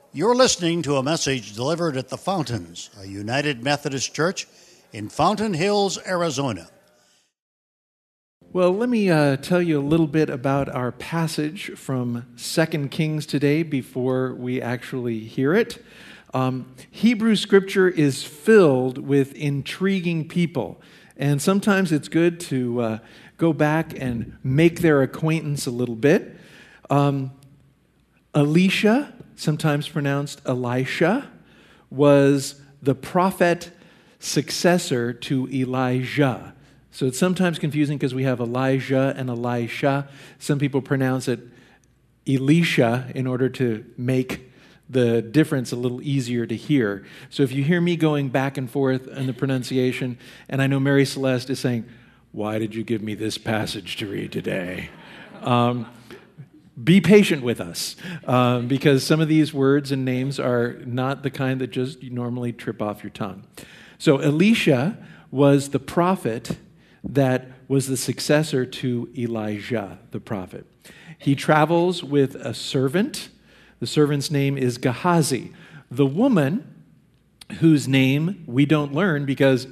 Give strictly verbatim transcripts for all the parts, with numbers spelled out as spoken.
You're listening to a message delivered at the Fountains, a United Methodist Church in Fountain Hills, Arizona. Well, let me uh, tell you a little bit about our passage from Second Kings today before we actually hear it. Um, Hebrew Scripture is filled with intriguing people, and sometimes it's good to uh, go back and make their acquaintance a little bit. Um, Elisha, sometimes pronounced Elisha, was the prophet successor to Elijah. So it's sometimes confusing because we have Elijah and Elisha. Some people pronounce it Elisha in order to make the difference a little easier to hear. So if you hear me going back and forth in the pronunciation, and I know Mary Celeste is saying, "Why did you give me this passage to read today?" Um, Be patient with us, um, because some of these words and names are not the kind that just normally trip off your tongue. So Elisha was the prophet that was the successor to Elijah, the prophet. He travels with a servant. The servant's name is Gehazi. The woman, whose name we don't learn because,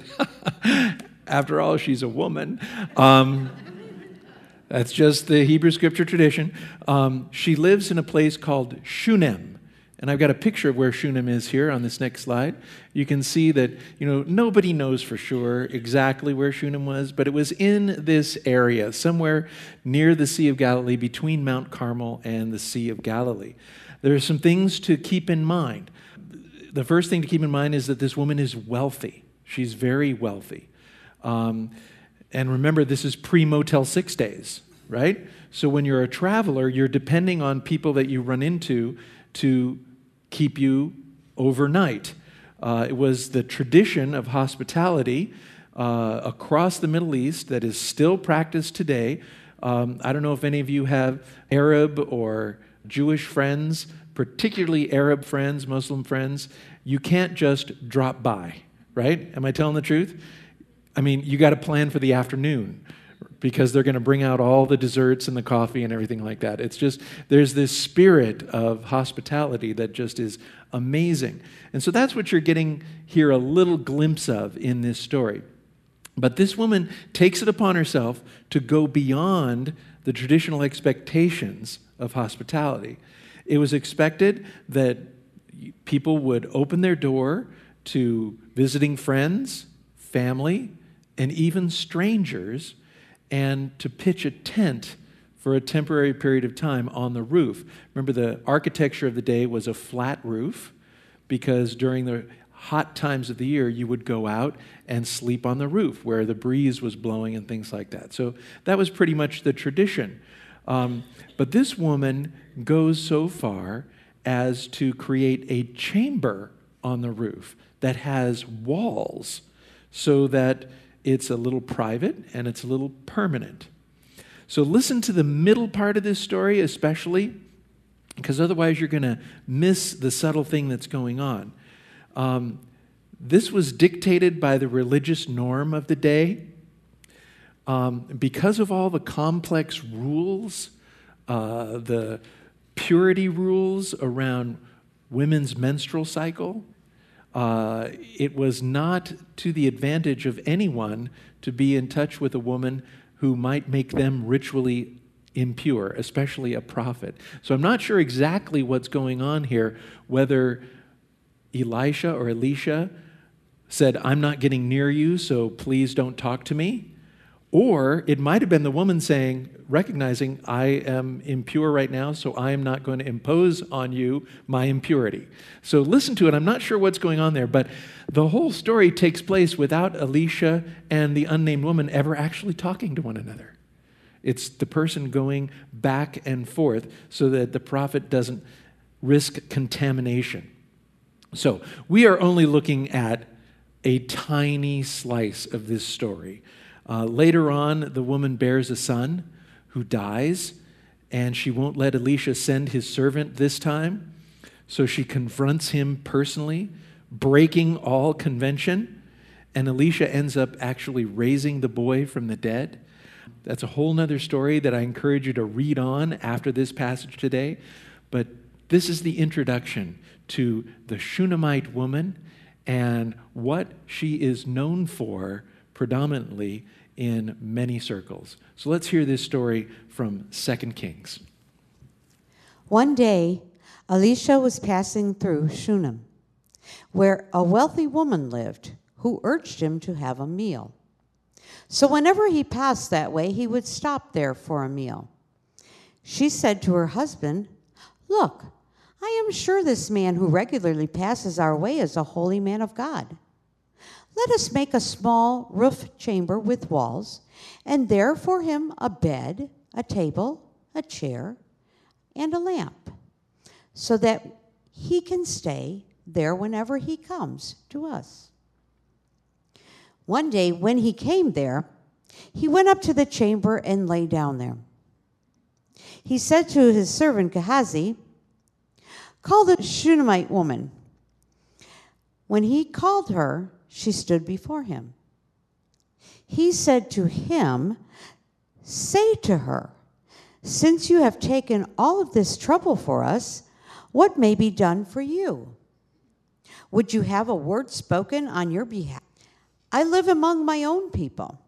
after all, she's a woman, um, that's just the Hebrew Scripture tradition. Um, she lives in a place called Shunem. And I've got a picture of where Shunem is here on this next slide. You can see that, you know, nobody knows for sure exactly where Shunem was, but it was in this area, somewhere near the Sea of Galilee, between Mount Carmel and the Sea of Galilee. There are some things to keep in mind. The first thing to keep in mind is that this woman is wealthy. She's very wealthy. Um, And remember, this is pre-Motel six days, right? So when you're a traveler, you're depending on people that you run into to keep you overnight. Uh, it was the tradition of hospitality uh, across the Middle East that is still practiced today. Um, I don't know if any of you have Arab or Jewish friends, particularly Arab friends, Muslim friends. You can't just drop by, right? Am I telling the truth? I mean, you got to plan for the afternoon because they're going to bring out all the desserts and the coffee and everything like that. It's just, there's this spirit of hospitality that just is amazing. And so that's what you're getting here a little glimpse of in this story. But this woman takes it upon herself to go beyond the traditional expectations of hospitality. It was expected that people would open their door to visiting friends, family, and even strangers, and to pitch a tent for a temporary period of time on the roof. Remember, the architecture of the day was a flat roof, because during the hot times of the year, you would go out and sleep on the roof where the breeze was blowing and things like that. So that was pretty much the tradition. Um, but this woman goes so far as to create a chamber on the roof that has walls, so that it's a little private and it's a little permanent. So listen to the middle part of this story especially, because otherwise you're going to miss the subtle thing that's going on. Um, this was dictated by the religious norm of the day. Um, because of all the complex rules, uh, the purity rules around women's menstrual cycle, Uh, it was not to the advantage of anyone to be in touch with a woman who might make them ritually impure, especially a prophet. So I'm not sure exactly what's going on here, whether Elisha or Elisha said, "I'm not getting near you, so please don't talk to me." Or it might have been the woman saying, recognizing, "I am impure right now, so I am not going to impose on you my impurity." So listen to it. I'm not sure what's going on there, but the whole story takes place without Elisha and the unnamed woman ever actually talking to one another. It's the person going back and forth so that the prophet doesn't risk contamination. So we are only looking at a tiny slice of this story. Uh, later on, the woman bears a son who dies, and she won't let Elisha send his servant this time. So she confronts him personally, breaking all convention, and Elisha ends up actually raising the boy from the dead. That's a whole nother story that I encourage you to read on after this passage today. But This is the introduction to the Shunammite woman and what she is known for predominantly in many circles. So let's hear this story from Second Kings. One day, Elisha was passing through Shunem, where a wealthy woman lived, who urged him to have a meal. So whenever he passed that way, he would stop there for a meal. She said to her husband, "Look, I am sure this man who regularly passes our way is a holy man of God. Let us make a small roof chamber with walls, and there for him a bed, a table, a chair, and a lamp, so that he can stay there whenever he comes to us." One day when he came there, he went up to the chamber and lay down there. He said to his servant Gehazi, "Call the Shunammite woman." When he called her, she stood before him. He said to him, "Say to her, since you have taken all of this trouble for us, what may be done for you? Would you have a word spoken on your behalf? I live among my own people."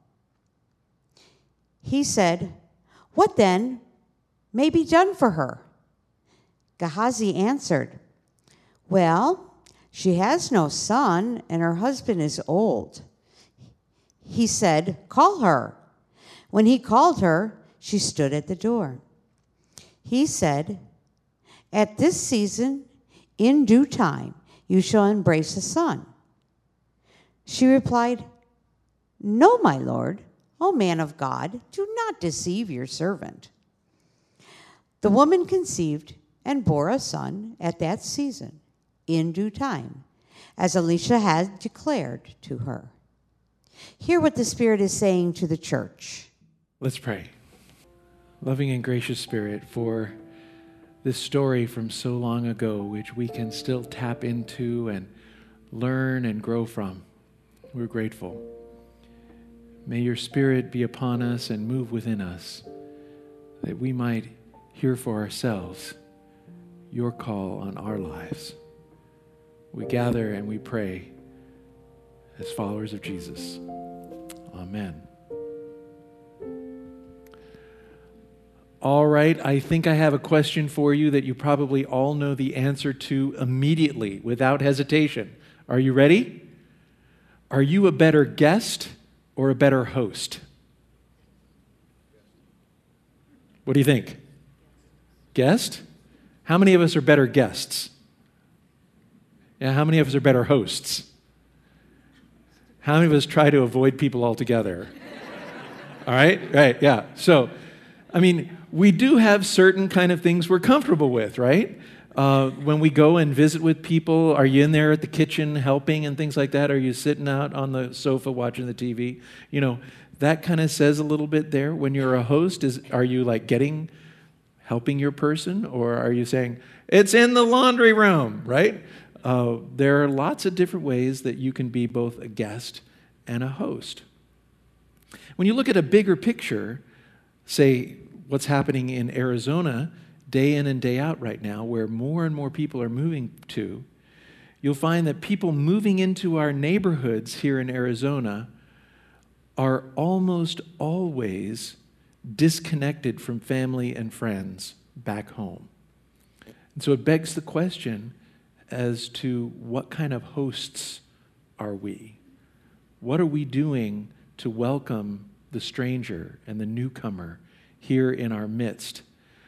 He said, "What then may be done for her?" Gehazi answered, "Well, she has no son, and her husband is old." He said, "Call her." When he called her, she stood at the door. He said, "At this season, in due time, you shall embrace a son." She replied, "No, my lord, O man of God, do not deceive your servant." The woman conceived and bore a son at that season, in due time, as Elisha had declared to her. Hear what the Spirit is saying to the church. Let's pray. Loving and gracious Spirit, for this story from so long ago, which we can still tap into and learn and grow from, we're grateful. May your Spirit be upon us and move within us, that we might hear for ourselves your call on our lives. We gather and we pray as followers of Jesus. Amen. All right, I think I have a question for you that you probably all know the answer to immediately, without hesitation. Are you ready? Are you a better guest or a better host? What do you think? Guest? How many of us are better guests? Yeah, how many of us are better hosts? How many of us try to avoid people altogether? All right, right, yeah. So, I mean, we do have certain kind of things we're comfortable with, right? Uh, when we go and visit with people, are you in there at the kitchen helping and things like that? Are you sitting out on the sofa watching the T V? You know, that kind of says a little bit there. When you're a host, is are you like getting, helping your person? Or are you saying, it's in the laundry room, right? Uh, there are lots of different ways that you can be both a guest and a host. When you look at a bigger picture, say what's happening in Arizona day in and day out right now, where more and more people are moving to, you'll find that people moving into our neighborhoods here in Arizona are almost always disconnected from family and friends back home. And so it begs the question as to what kind of hosts are we? What are we doing to welcome the stranger and the newcomer here in our midst?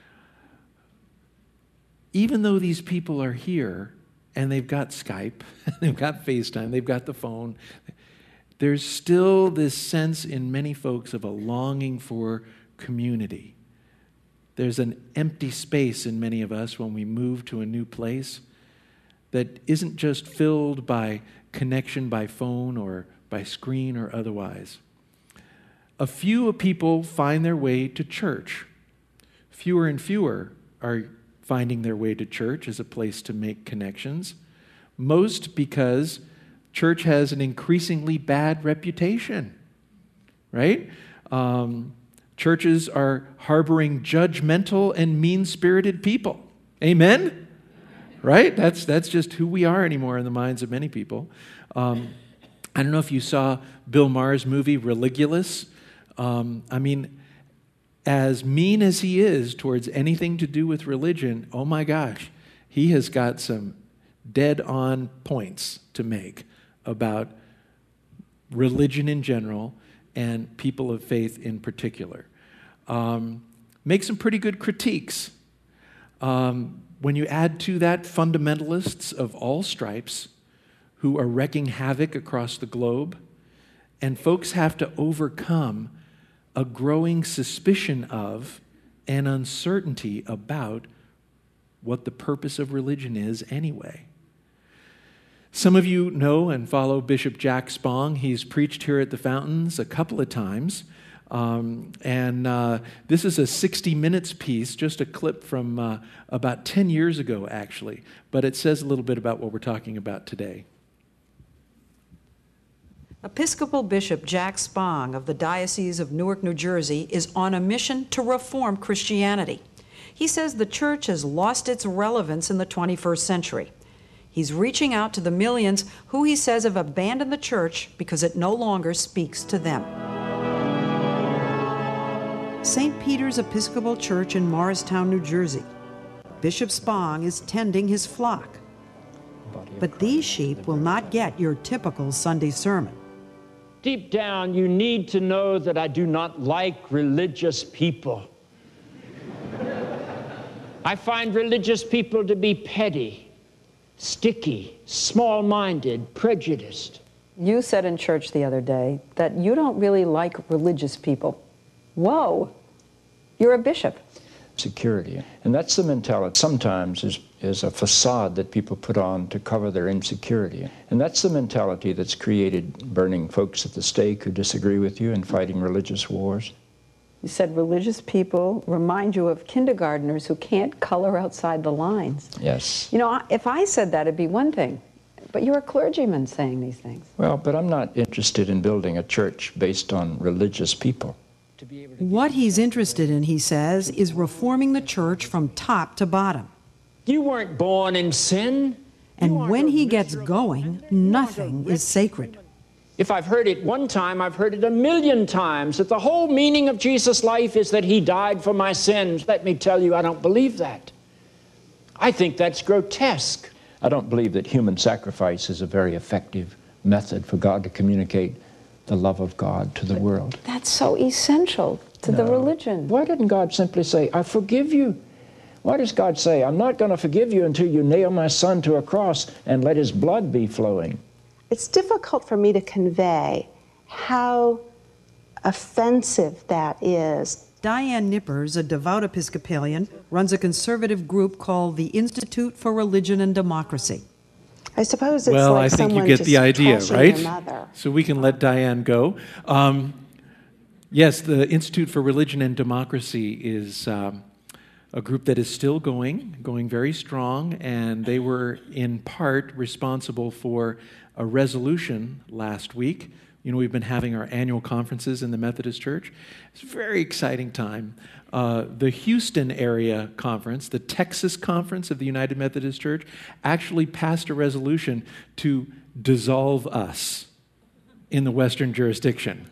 Even though these people are here and they've got Skype, they've got FaceTime, they've got the phone, there's still this sense in many folks of a longing for community. There's an empty space in many of us when we move to a new place that isn't just filled by connection by phone or by screen or otherwise. A few people find their way to church. Fewer and fewer are finding their way to church as a place to make connections. Most because church has an increasingly bad reputation, right? Um, churches are harboring judgmental and mean-spirited people. Amen? right? That's, that's just who we are anymore in the minds of many people. Um, I don't know if you saw Bill Maher's movie, Religulous. Um, I mean, as mean as he is towards anything to do with religion, oh my gosh, he has got some dead-on points to make about religion in general and people of faith in particular. Um, make some pretty good critiques. Um, when you add to that fundamentalists of all stripes who are wreaking havoc across the globe, and folks have to overcome a growing suspicion of and uncertainty about what the purpose of religion is anyway. Some of you know and follow Bishop Jack Spong. He's preached here at the Fountains a couple of times. Um, and uh, this is a sixty minutes piece, just a clip from uh, about ten years ago, actually. But it says a little bit about what we're talking about today. Episcopal Bishop Jack Spong of the Diocese of Newark, New Jersey, is on a mission to reform Christianity. He says the church has lost its relevance in the twenty-first century. He's reaching out to the millions who he says have abandoned the church because it no longer speaks to them. Saint Peter's Episcopal Church in Morristown, New Jersey. Bishop Spong is tending his flock. But these sheep will not get your typical Sunday sermon. Deep down, you need to know that I do not like religious people. I find religious people to be petty, sticky, small-minded, prejudiced. You said in church the other day that you don't really like religious people. Whoa, you're a bishop. Security. And that's the mentality. Sometimes is, is a facade that people put on to cover their insecurity. And that's the mentality that's created burning folks at the stake who disagree with you and fighting religious wars. You said religious people remind you of kindergartners who can't color outside the lines. Yes. You know, if I said that, it'd be one thing. But you're a clergyman saying these things. Well, but I'm not interested in building a church based on religious people. What he's interested in, he says, is reforming the church from top to bottom. You weren't born in sin. And when he gets going, nothing is sacred. If I've heard it one time, I've heard it a million times, that the whole meaning of Jesus' life is that he died for my sins. Let me tell you, I don't believe that. I think that's grotesque. I don't believe that human sacrifice is a very effective method for God to communicate the love of God to the world. That's so essential to No. the religion. Why didn't God simply say, I forgive you? Why does God say, I'm not going to forgive you until you nail my son to a cross and let his blood be flowing? It's difficult for me to convey how offensive that is. Diane Nippers, a devout Episcopalian, runs a conservative group called the Institute for Religion and Democracy. I suppose it's Well, like I think you someone get just the idea, trashing right? your mother. So we can let Diane go. Um, yes, the Institute for Religion and Democracy is um, a group that is still going, going very strong, and they were in part responsible for a resolution last week. You know, we've been having our annual conferences in the Methodist Church. It's a very exciting time. Uh, the Houston area conference, the Texas conference of the United Methodist Church, actually passed a resolution to dissolve us in the Western jurisdiction.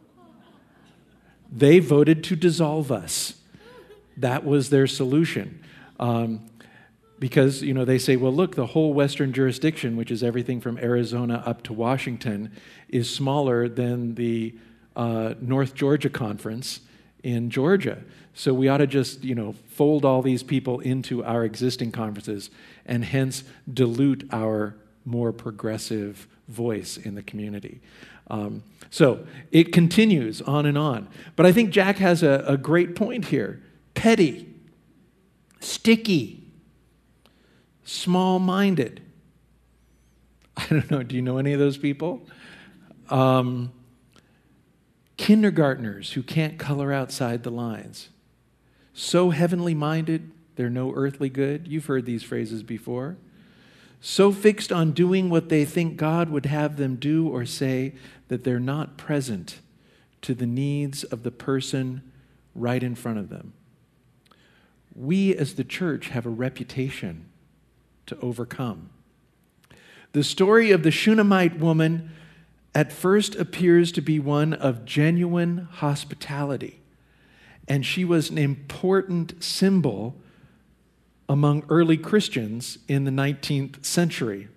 They voted to dissolve us. That was their solution. Um, Because, you know, they say, well, look, the whole Western jurisdiction, which is everything from Arizona up to Washington, is smaller than the uh, North Georgia Conference in Georgia. So we ought to just, you know, fold all these people into our existing conferences and hence dilute our more progressive voice in the community. Um, so it continues on and on. But I think Jack has a, a great point here. Petty, sticky, small-minded. I don't know, do you know any of those people? Um, kindergartners who can't color outside the lines. So heavenly-minded, they're no earthly good. You've heard these phrases before. So fixed on doing what they think God would have them do or say that they're not present to the needs of the person right in front of them. We as the church have a reputation to overcome. The story of the Shunammite woman at first appears to be one of genuine hospitality, and she was an important symbol among early Christians in the nineteenth century.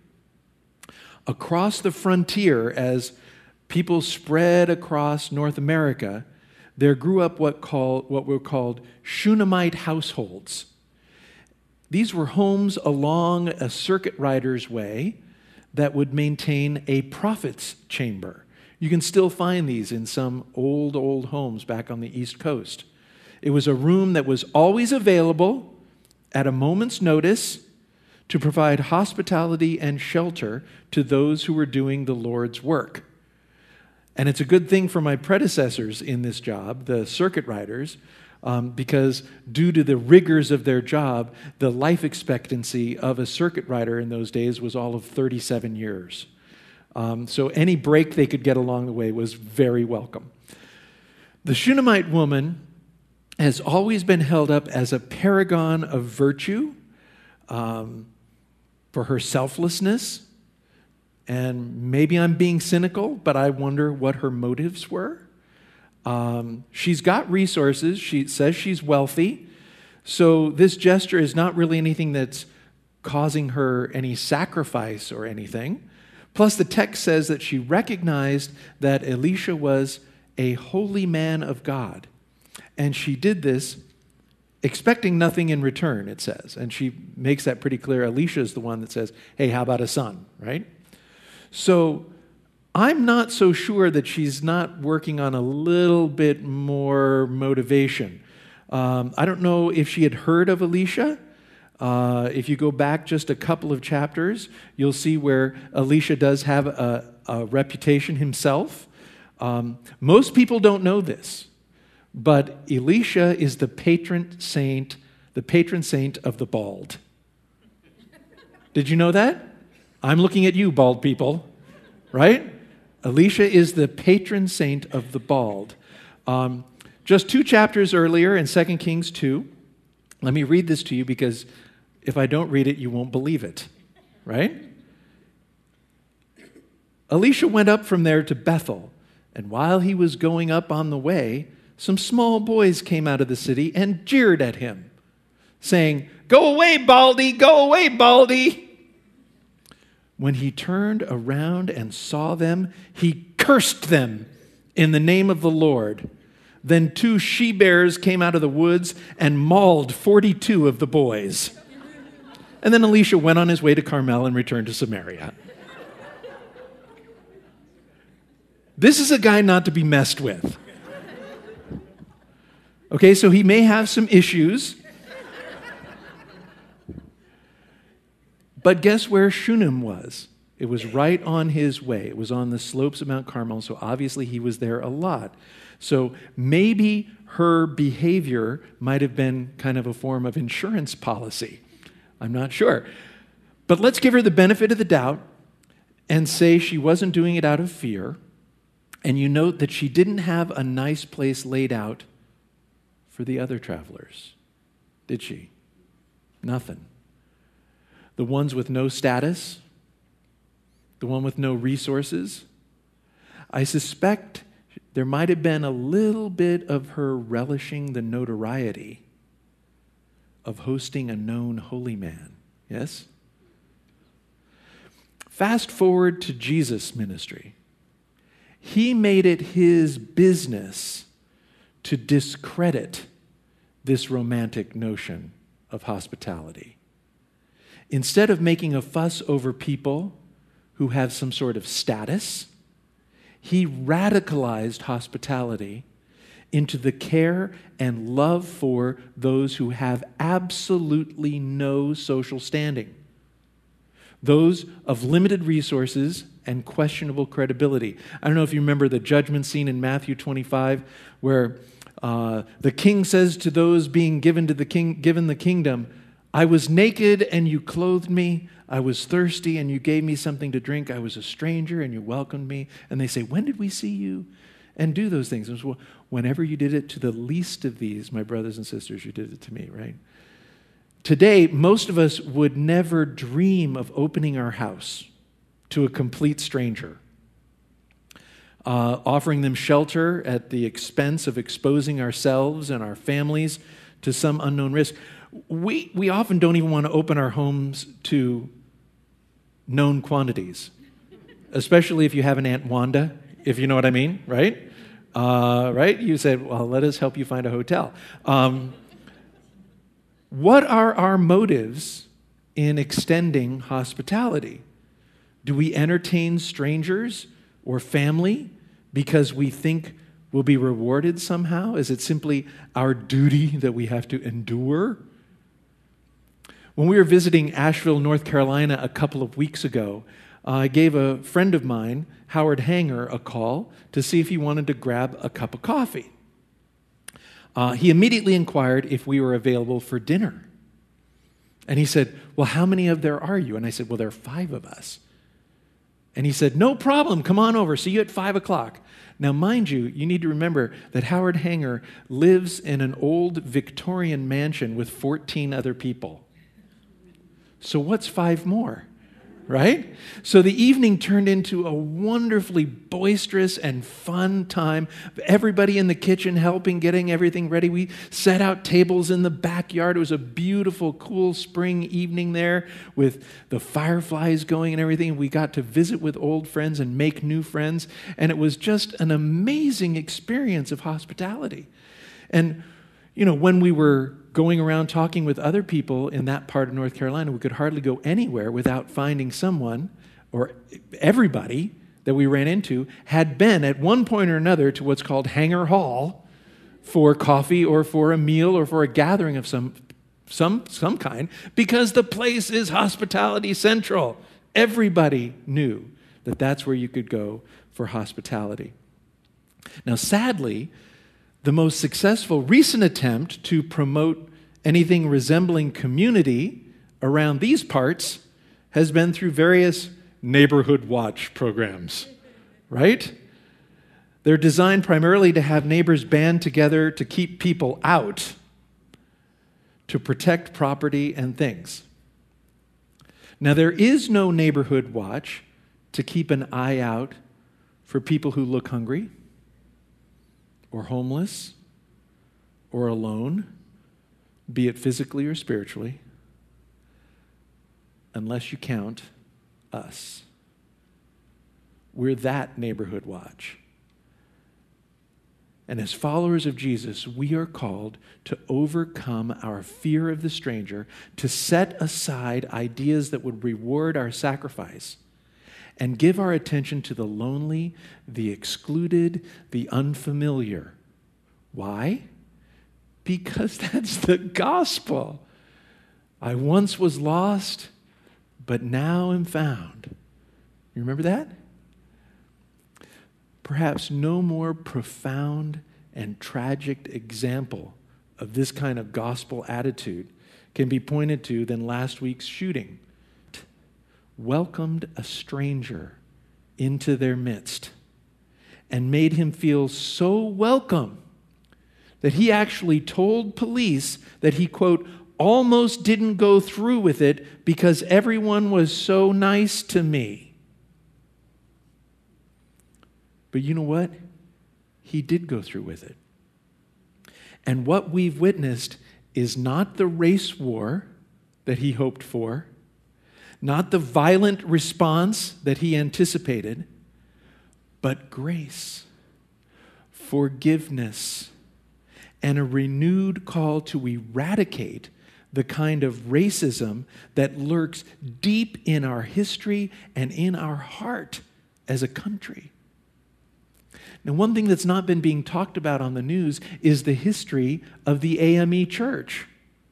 Across the frontier, as people spread across North America, there grew up what, call, what were called Shunammite households. These were homes along a circuit rider's way that would maintain a prophet's chamber. You can still find these in some old, old homes back on the East Coast. It was a room that was always available at a moment's notice to provide hospitality and shelter to those who were doing the Lord's work. And it's a good thing for my predecessors in this job, the circuit riders, um, because due to the rigors of their job, the life expectancy of a circuit rider in those days was all of thirty-seven years. Um, so any break they could get along the way was very welcome. The Shunammite woman has always been held up as a paragon of virtue, um, for her selflessness. And maybe I'm being cynical, but I wonder what her motives were. Um, she's got resources. She says she's wealthy. So this gesture is not really anything that's causing her any sacrifice or anything. Plus, the text says that she recognized that Elisha was a holy man of God. And she did this expecting nothing in return, it says. And she makes that pretty clear. Elisha is the one that says, hey, how about a son, right? So I'm not so sure that she's not working on a little bit more motivation. Um, I don't know if she had heard of Elisha. Uh, if you go back just a couple of chapters, you'll see where Elisha does have a, a reputation himself. Um, most people don't know this, but Elisha is the patron saint, the patron saint of the bald. Did you know that? I'm looking at you, bald people, right? Elisha is the patron saint of the bald. Um, just two chapters earlier in Second Kings two, let me read this to you because if I don't read it, you won't believe it, right? Elisha went up from there to Bethel, and while he was going up on the way, some small boys came out of the city and jeered at him, saying, "Go away, Baldy! Go away, Baldy!" When he turned around and saw them, he cursed them in the name of the Lord. Then two she-bears came out of the woods and mauled forty-two of the boys. And then Elisha went on his way to Carmel and returned to Samaria. This is a guy not to be messed with. Okay, so he may have some issues. But guess where Shunem was? It was right on his way. It was on the slopes of Mount Carmel, so obviously he was there a lot. So maybe her behavior might have been kind of a form of insurance policy. I'm not sure. But let's give her the benefit of the doubt and say she wasn't doing it out of fear. And you note that she didn't have a nice place laid out for the other travelers, did she? Nothing. The ones with no status, the one with no resources. I suspect there might have been a little bit of her relishing the notoriety of hosting a known holy man. Yes? Fast forward to Jesus' ministry. He made it his business to discredit this romantic notion of hospitality. Instead of making a fuss over people who have some sort of status, he radicalized hospitality into the care and love for those who have absolutely no social standing, those of limited resources and questionable credibility. I don't know if you remember the judgment scene in Matthew twenty-five where uh, the king says to those being given to the king, given the kingdom, "I was naked and you clothed me. I was thirsty and you gave me something to drink. I was a stranger and you welcomed me." And they say, "When did we see you?" And do those things. And so, whenever you did it to the least of these, my brothers and sisters, you did it to me, right? Today, most of us would never dream of opening our house to a complete stranger, uh, offering them shelter at the expense of exposing ourselves and our families to some unknown risk. We, we often don't even want to open our homes to known quantities, especially if you have an Aunt Wanda, if you know what I mean, right? Uh, right? You said, well, let us help you find a hotel. Um, what are our motives in extending hospitality? Do we entertain strangers or family because we think we'll be rewarded somehow? Is it simply our duty that we have to endure? When we were visiting Asheville, North Carolina a couple of weeks ago, uh, I gave a friend of mine, Howard Hanger, a call to see if he wanted to grab a cup of coffee. Uh, he immediately inquired if we were available for dinner. And he said, well, how many of there are you? And I said, well, there are five of us. And he said, no problem, come on over, see you at five o'clock. Now, mind you, you need to remember that Howard Hanger lives in an old Victorian mansion with fourteen other people. So what's five more, right? So the evening turned into a wonderfully boisterous and fun time. Everybody in the kitchen helping, getting everything ready. We set out tables in the backyard. It was a beautiful, cool spring evening there with the fireflies going and everything. We got to visit with old friends and make new friends. And it was just an amazing experience of hospitality. And, you know, when we were going around talking with other people in that part of North Carolina, we could hardly go anywhere without finding someone, or everybody that we ran into had been at one point or another to what's called Hanger Hall for coffee or for a meal or for a gathering of some, some, some kind, because the place is hospitality central. Everybody knew that that's where you could go for hospitality. Now, sadly, the most successful recent attempt to promote anything resembling community around these parts has been through various neighborhood watch programs, right? They're designed primarily to have neighbors band together to keep people out, to protect property and things. Now, there is no neighborhood watch to keep an eye out for people who look hungry, or homeless, or alone, be it physically or spiritually, unless you count us. We're that neighborhood watch. And as followers of Jesus, we are called to overcome our fear of the stranger, to set aside ideas that would reward our sacrifice, and give our attention to the lonely, the excluded, the unfamiliar. Why? Because that's the gospel. I once was lost, but now am found. You remember that? Perhaps no more profound and tragic example of this kind of gospel attitude can be pointed to than last week's shooting. Welcomed a stranger into their midst and made him feel so welcome that he actually told police that he, quote, almost didn't go through with it because everyone was so nice to me. But you know what? He did go through with it. And what we've witnessed is not the race war that he hoped for, not the violent response that he anticipated, but grace, forgiveness, and a renewed call to eradicate the kind of racism that lurks deep in our history and in our heart as a country. Now, one thing that's not been being talked about on the news is the history of the A M E Church.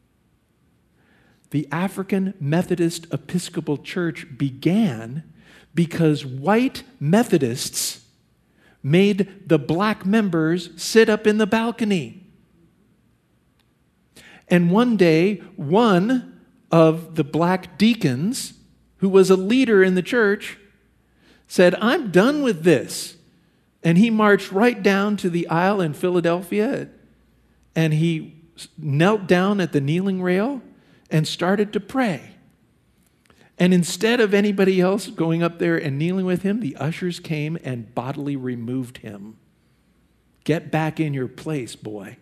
The African Methodist Episcopal Church began because white Methodists made the black members sit up in the balcony. And one day, one of the black deacons, who was a leader in the church, said, I'm done with this. And he marched right down to the aisle in Philadelphia, and he knelt down at the kneeling rail, and started to pray. And instead of anybody else going up there and kneeling with him, the ushers came and bodily removed him. Get back in your place, boy.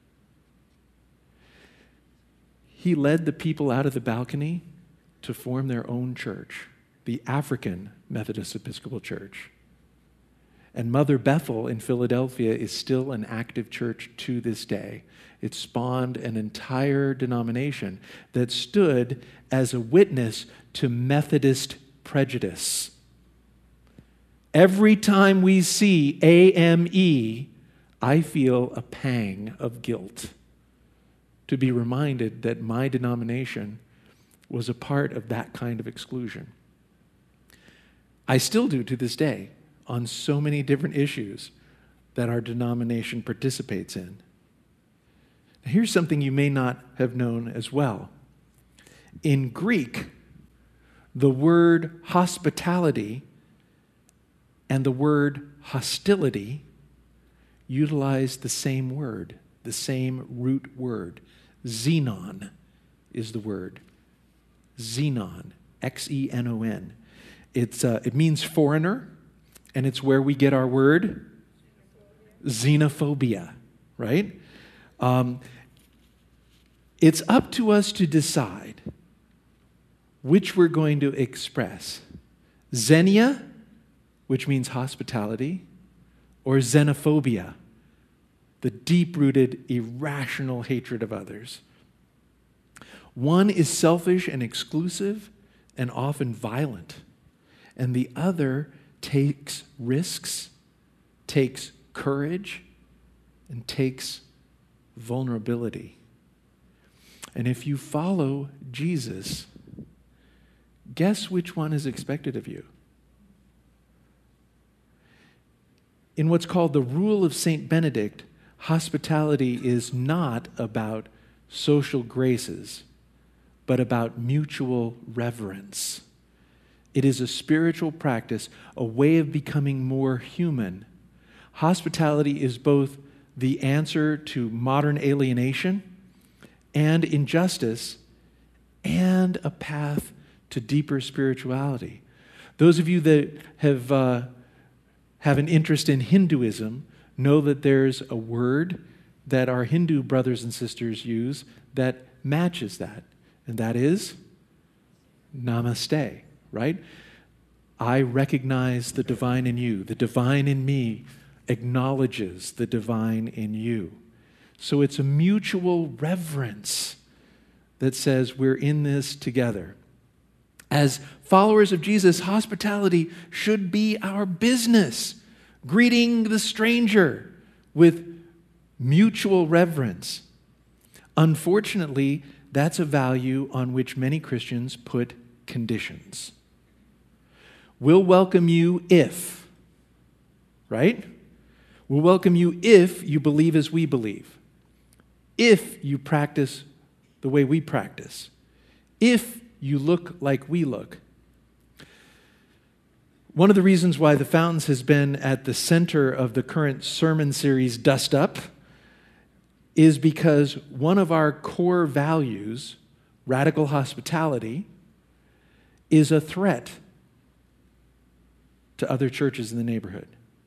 He led the people out of the balcony to form their own church, the African Methodist Episcopal Church. And Mother Bethel in Philadelphia is still an active church to this day. It spawned an entire denomination that stood as a witness to Methodist prejudice. Every time we see A M E, I feel a pang of guilt to be reminded that my denomination was a part of that kind of exclusion. I still do to this day on so many different issues that our denomination participates in. Here's something you may not have known as well. In Greek, the word hospitality and the word hostility utilize the same word, the same root word. Xenon is the word. Xenon, X E N O N. It's, uh, it means foreigner, and it's where we get our word xenophobia, right? Um, it's up to us to decide which we're going to express. Xenia, which means hospitality, or xenophobia, the deep-rooted, irrational hatred of others. One is selfish and exclusive and often violent, and the other takes risks, takes courage, and takes vulnerability. And if you follow Jesus, guess which one is expected of you? In what's called the Rule of Saint Benedict, hospitality is not about social graces, but about mutual reverence. It is a spiritual practice, a way of becoming more human. Hospitality is both the answer to modern alienation and injustice, and a path to deeper spirituality. Those of you that have uh, have an interest in Hinduism know that there's a word that our Hindu brothers and sisters use that matches that, and that is namaste, right? I recognize the divine in you. The divine in me acknowledges the divine in you. So it's a mutual reverence that says we're in this together. As followers of Jesus, hospitality should be our business. Greeting the stranger with mutual reverence. Unfortunately, that's a value on which many Christians put conditions. We'll welcome you if, right? We'll welcome you if you believe as we believe. If you practice the way we practice. If you look like we look. One of the reasons why the Fountains has been at the center of the current sermon series, Dust Up, is because one of our core values, radical hospitality, is a threat to other churches in the neighborhood.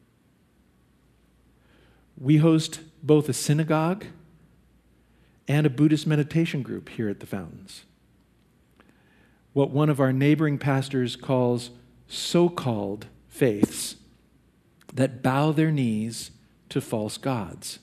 We host both a synagogue and a Buddhist meditation group here at the Fountains. What one of our neighboring pastors calls so-called faiths that bow their knees to false gods.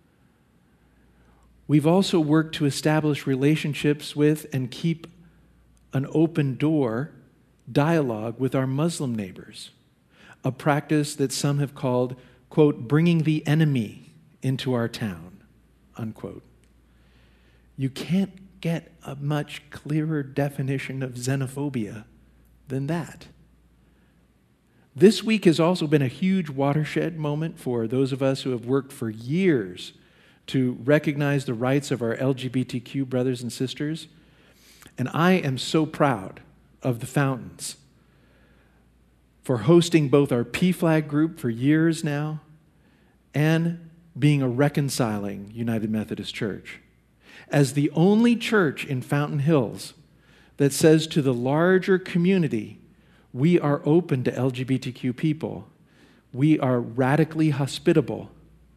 We've also worked to establish relationships with and keep an open door dialogue with our Muslim neighbors, a practice that some have called, quote, bringing the enemy into our town, unquote. You can't get a much clearer definition of xenophobia than that. This week has also been a huge watershed moment for those of us who have worked for years to recognize the rights of our L G B T Q brothers and sisters. And I am so proud of the Fountains for hosting both our P FLAG group for years now and being a reconciling United Methodist Church. as the only church in Fountain Hills that says to the larger community, we are open to L G B T Q people. We are radically hospitable.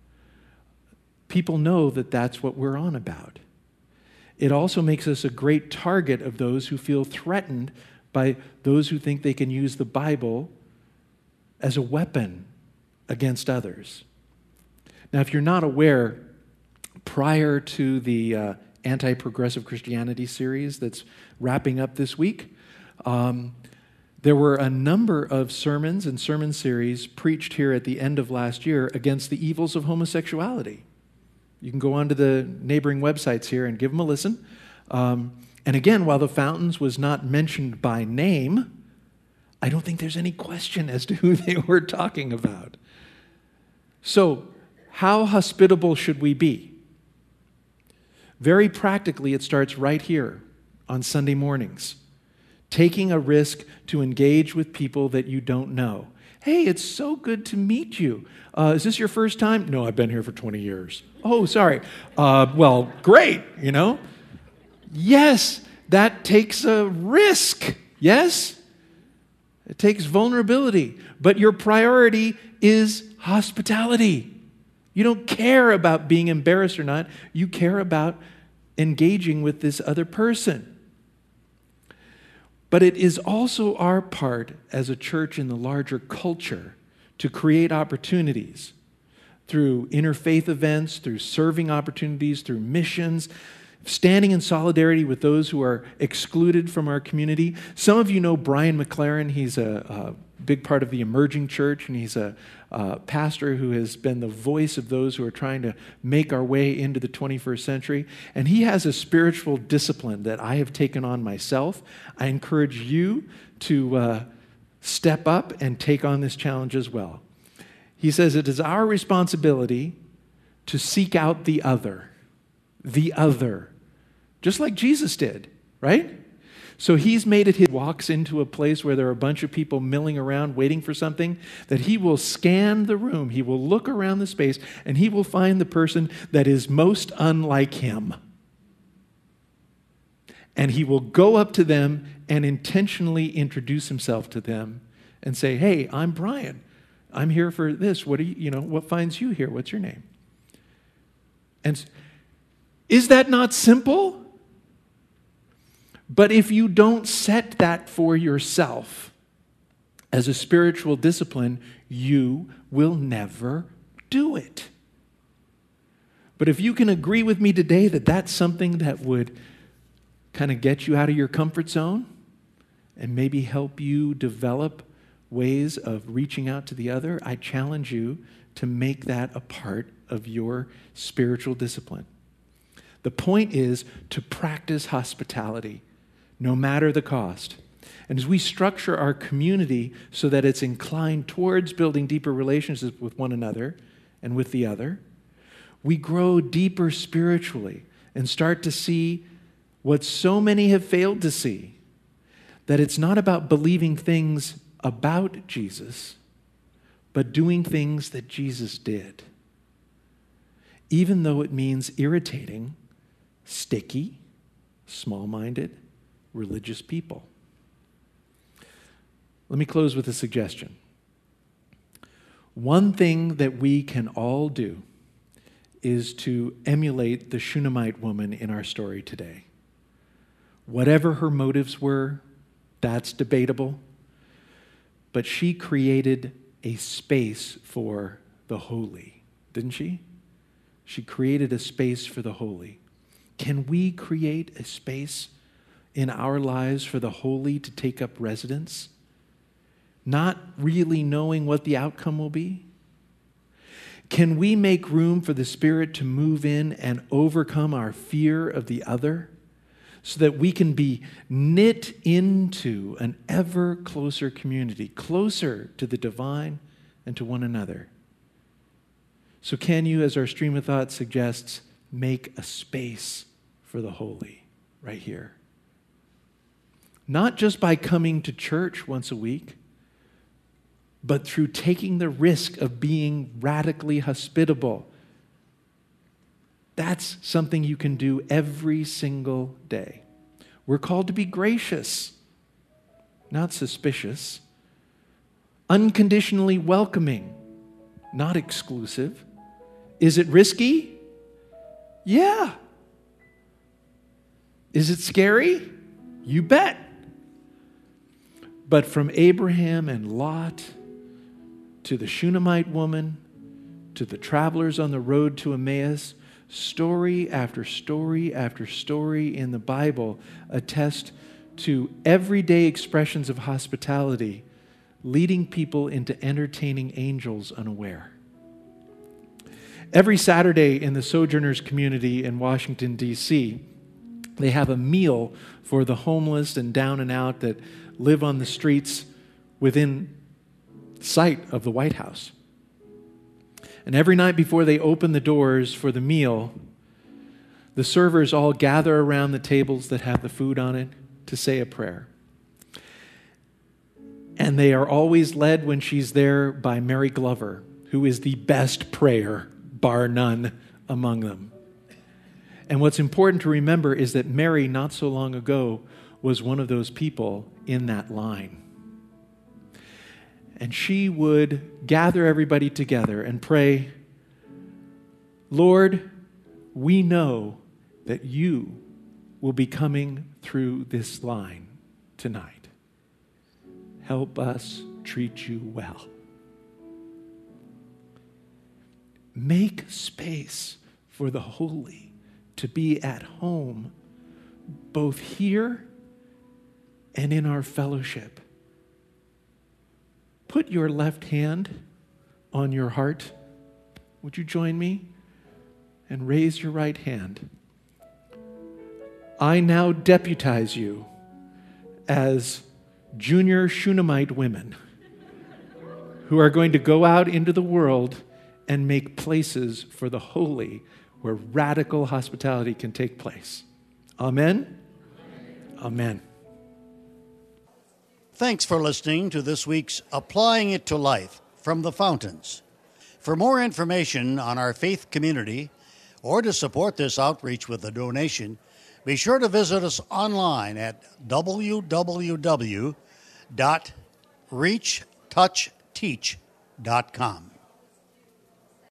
People know that that's what we're on about. It also makes us a great target of those who feel threatened by those who think they can use the Bible as a weapon against others. Now, if you're not aware, prior to the uh, Anti-Progressive Christianity series that's wrapping up this week, um, there were a number of sermons and sermon series preached here at the end of last year against the evils of homosexuality. You can go onto the neighboring websites here and give them a listen. Um, and again, while the Fountains was not mentioned by name, I don't think there's any question as to who they were talking about. So, how hospitable should we be? Very practically, it starts right here on Sunday mornings. Taking a risk to engage with people that you don't know. Hey, it's so good to meet you. Uh, is this your first time? No, I've been here for twenty years. Oh, sorry. Uh, well, great, you know. Yes, that takes a risk. Yes? It takes vulnerability. But your priority is hospitality. You don't care about being embarrassed or not. You care about engaging with this other person. But it is also our part as a church in the larger culture to create opportunities through interfaith events, through serving opportunities, through missions, standing in solidarity with those who are excluded from our community. Some of you know Brian McLaren. He's a, a big part of the emerging church, and he's a, a pastor who has been the voice of those who are trying to make our way into the twenty-first century. And he has a spiritual discipline that I have taken on myself. I encourage you to uh, step up and take on this challenge as well. He says it is our responsibility to seek out the other, the other, just like Jesus did, right? So he's made it, he walks into a place where there are a bunch of people milling around waiting for something, that he will scan the room, he will look around the space, and he will find the person that is most unlike him. And he will go up to them and intentionally introduce himself to them and say, hey, I'm Brian. I'm here for this. What are you, you know, what finds you here? What's your name? And is that not simple? But if you don't set that for yourself as a spiritual discipline, you will never do it. But if you can agree with me today that that's something that would kind of get you out of your comfort zone and maybe help you develop ways of reaching out to the other, I challenge you to make that a part of your spiritual discipline. The point is to practice hospitality, no matter the cost. And as we structure our community so that it's inclined towards building deeper relationships with one another and with the other, we grow deeper spiritually and start to see what so many have failed to see, that it's not about believing things about Jesus, but doing things that Jesus did, even though it means irritating, sticky, small-minded, religious people. Let me close with a suggestion. One thing that we can all do is to emulate the Shunammite woman in our story today. Whatever her motives were, that's debatable, but she created a space for the holy, didn't she? She created a space for the holy. Can we create a space in our lives for the holy to take up residence, not really knowing what the outcome will be? Can we make room for the Spirit to move in and overcome our fear of the other so that we can be knit into an ever closer community, closer to the divine and to one another? So can you, as our stream of thought suggests, make a space for the holy right here? Not just by coming to church once a week, but through taking the risk of being radically hospitable. That's something you can do every single day. We're called to be gracious, not suspicious, unconditionally welcoming, not exclusive. Is it risky? Yeah. Is it scary? You bet. But from Abraham and Lot to the Shunammite woman to the travelers on the road to Emmaus, story after story after story in the Bible attest to everyday expressions of hospitality, leading people into entertaining angels unaware. Every Saturday in the Sojourners community in Washington, D C, they have a meal for the homeless and down and out that live on the streets within sight of the White House. And every night before they open the doors for the meal, the servers all gather around the tables that have the food on it to say a prayer. And they are always led when she's there by Mary Glover, who is the best prayer, bar none, among them. And what's important to remember is that Mary, not so long ago, was one of those people in that line. And she would gather everybody together and pray, Lord, we know that you will be coming through this line tonight. Help us treat you well. Make space for the holy to be at home, both here and in our fellowship. Put your left hand on your heart. Would you join me? And raise your right hand. I now deputize you as junior Shunammite women who are going to go out into the world and make places for the holy where radical hospitality can take place. Amen? Amen. Amen. Thanks for listening to this week's Applying It to Life from the Fountains. For more information on our faith community or to support this outreach with a donation, be sure to visit us online at w w w dot reach touch teach dot com.